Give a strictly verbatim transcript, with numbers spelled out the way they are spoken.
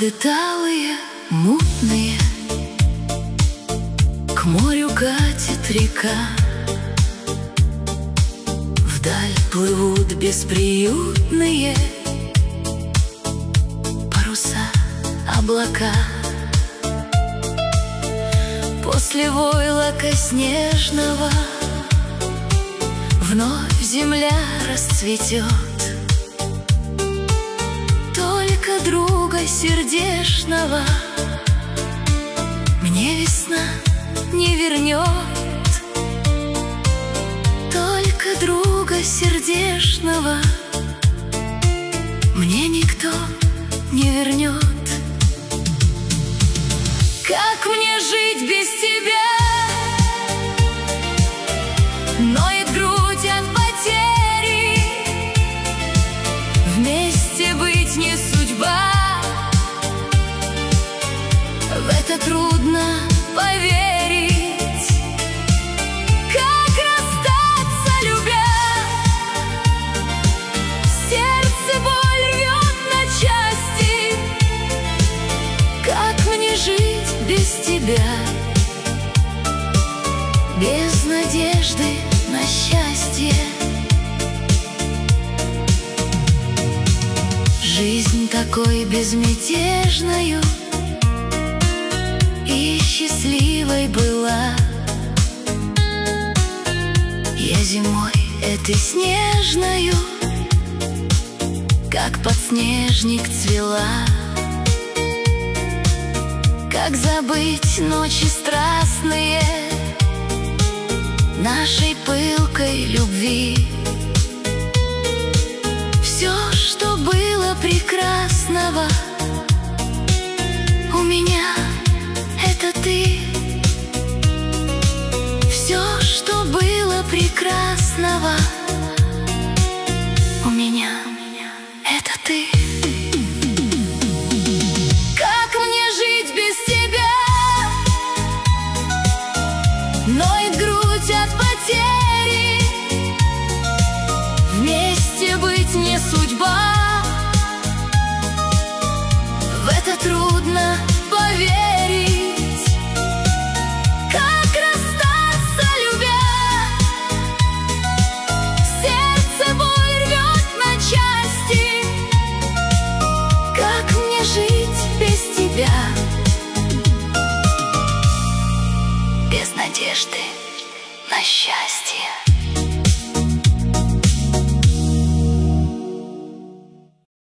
Воды талые, мутные, к морю катит река. Вдаль плывут бесприютные паруса, облака. После войлока снежного вновь земля расцветет. Только друга сердечного мне весна не вернет. Только друга сердечного мне никто не вернет. Как мне жить без тебя? Ноет грудь от потери. Вместе быть не судьба. В это трудно поверить. Как расстаться, любя? Сердце боль рвет на части. Как мне жить без тебя? Без надежды на счастье. Жизнь такой безмятежною и счастливой была. Я зимой этой снежною, как подснежник, цвела. Как забыть ночи страстные нашей пылкой любви? Все, что было прекрасного у меня, это ты. Все, что было прекрасного у меня, это ты. Ноет грудь от потери. Вместе быть не судьба. В это трудно поверить. Как расстаться, любя? Сердце боль рвет на части. Как мне жить без тебя? Без надежды на счастье.